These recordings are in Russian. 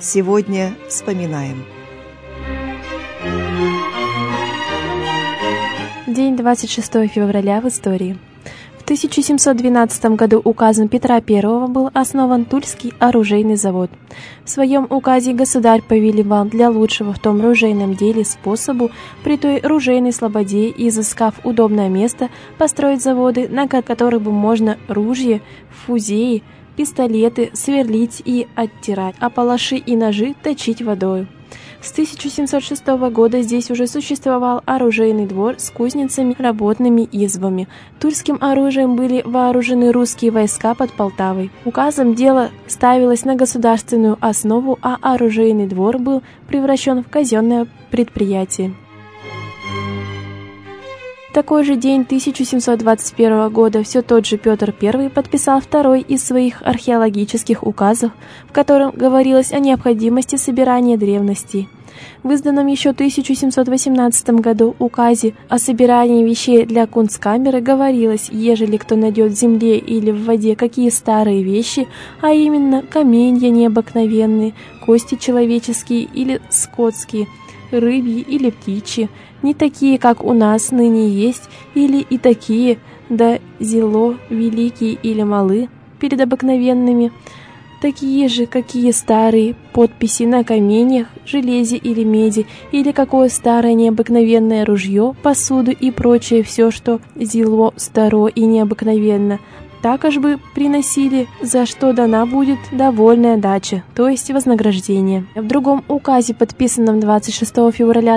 Сегодня вспоминаем. День 26 февраля в истории. В 1712 году указом Петра I был основан Тульский оружейный завод. В своем указе государь повелевал для лучшего в том ружейном деле способу при той ружейной слободе, изыскав удобное место, построить заводы, на которых бы можно ружья, фузеи, пистолеты сверлить и оттирать, а палаши и ножи точить водою. С 1706 года здесь уже существовал оружейный двор с кузницами, работными избами. Тульским оружием были вооружены русские войска под Полтавой. Указом дело ставилось на государственную основу, а оружейный двор был превращен в казенное предприятие. В такой же день 1721 года все тот же Петр I подписал второй из своих археологических указов, в котором говорилось о необходимости собирания древностей. В изданном еще 1718 году указе о собирании вещей для кунсткамеры говорилось, ежели кто найдет в земле или в воде какие старые вещи, а именно каменья необыкновенные, кости человеческие или скотские, рыбьи или птичьи, не такие, как у нас ныне есть, или и такие, да зело, великие или малы, перед обыкновенными, такие же, какие старые, подписи на каменьях, железе или меди, или какое старое необыкновенное ружье, посуду и прочее все, что зело, старо и необыкновенно, так аж бы приносили, за что дана будет довольная дача, то есть вознаграждение. В другом указе, подписанном 26 февраля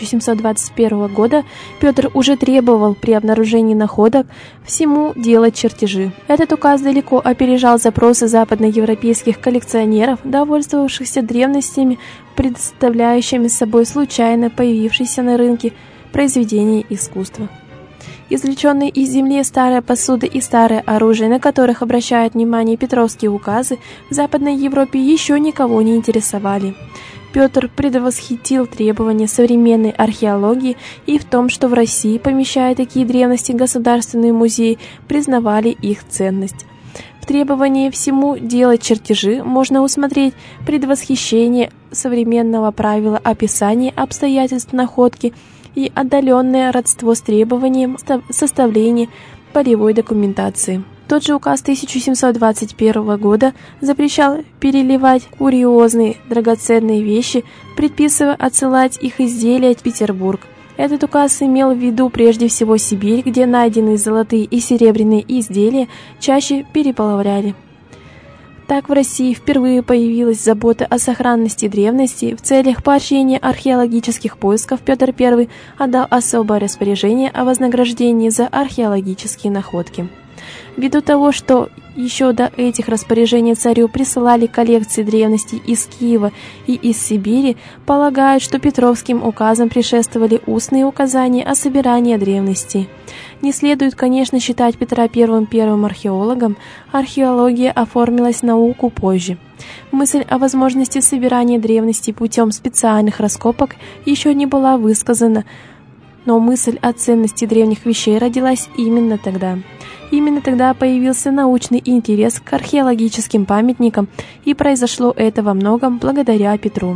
1721 года, Петр уже требовал при обнаружении находок всему делать чертежи. Этот указ далеко опережал запросы западноевропейских коллекционеров, довольствовавшихся древностями, представляющими собой случайно появившиеся на рынке произведения искусства. Извлеченные из земли старая посуда и старое оружие, на которых обращают внимание петровские указы, в Западной Европе еще никого не интересовали. Петр предвосхитил требования современной археологии, и в том, что в России, помещая такие древности государственные музеи, признавали их ценность. В требовании всему делать чертежи можно усмотреть предвосхищение современного правила описания обстоятельств находки и отдаленное родство с требованием составления полевой документации. Тот же указ 1721 года запрещал переливать курьезные драгоценные вещи, предписывая отсылать их изделия в Петербург. Этот указ имел в виду прежде всего Сибирь, где найденные золотые и серебряные изделия чаще переплавляли. Так в России впервые появилась забота о сохранности древностей. В целях поощрения археологических поисков Петр I отдал особое распоряжение о вознаграждении за археологические находки. Ввиду того, что еще до этих распоряжений царю присылали коллекции древностей из Киева и из Сибири, полагают, что Петровским указам предшествовали устные указания о собирании древностей. Не следует, конечно, считать Петра первым археологом, археология оформилась в науку позже. Мысль о возможности собирания древностей путем специальных раскопок еще не была высказана, но мысль о ценности древних вещей родилась именно тогда. Именно тогда появился научный интерес к археологическим памятникам, и произошло это во многом благодаря Петру.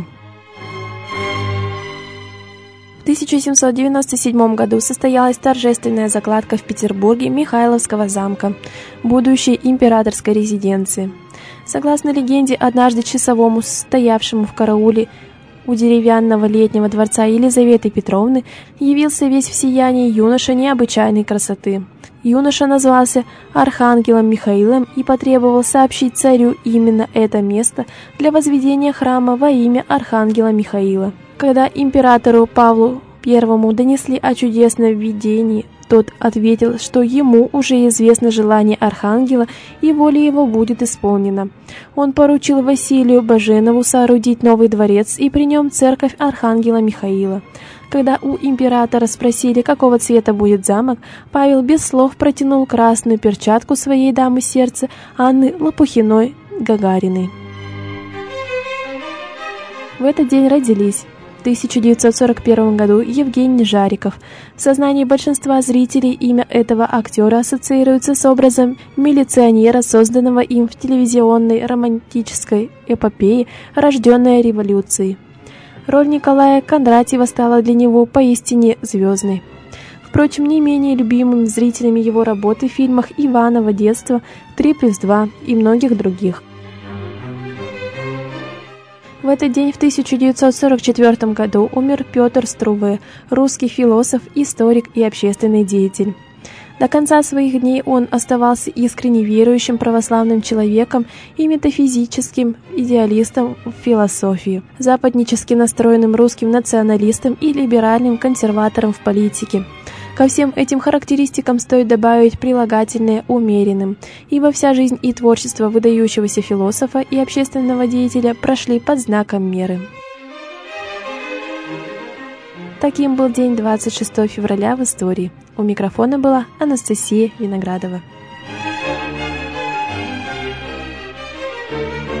В 1797 году состоялась торжественная закладка в Петербурге Михайловского замка, будущей императорской резиденции. Согласно легенде, однажды часовому, стоявшему в карауле у деревянного летнего дворца Елизаветы Петровны, явился весь в сиянии юноша необычайной красоты. Юноша назвался Архангелом Михаилом и потребовал сообщить царю именно это место для возведения храма во имя Архангела Михаила. Когда императору Павлу I донесли о чудесном видении, тот ответил, что ему уже известно желание Архангела, и воля его будет исполнена. Он поручил Василию Баженову соорудить новый дворец и при нем церковь Архангела Михаила. Когда у императора спросили, какого цвета будет замок, Павел без слов протянул красную перчатку своей дамы сердца Анны Лопухиной-Гагариной. В этот день родились В 1941 году Евгений Жариков. В сознании большинства зрителей имя этого актера ассоциируется с образом милиционера, созданного им в телевизионной романтической эпопее «Рожденная революцией». Роль Николая Кондратьева стала для него поистине звездной. Впрочем, не менее любимыми зрителями его работы в фильмах «Иваново детство», «3+2» и многих других. В этот день в 1944 году умер Петр Струве, русский философ, историк и общественный деятель. До конца своих дней он оставался искренне верующим православным человеком и метафизическим идеалистом в философии, западнически настроенным русским националистом и либеральным консерватором в политике. Ко всем этим характеристикам стоит добавить прилагательное «умеренным», ибо вся жизнь и творчество выдающегося философа и общественного деятеля прошли под знаком меры. Таким был день 26 февраля в истории. У микрофона была Анастасия Виноградова.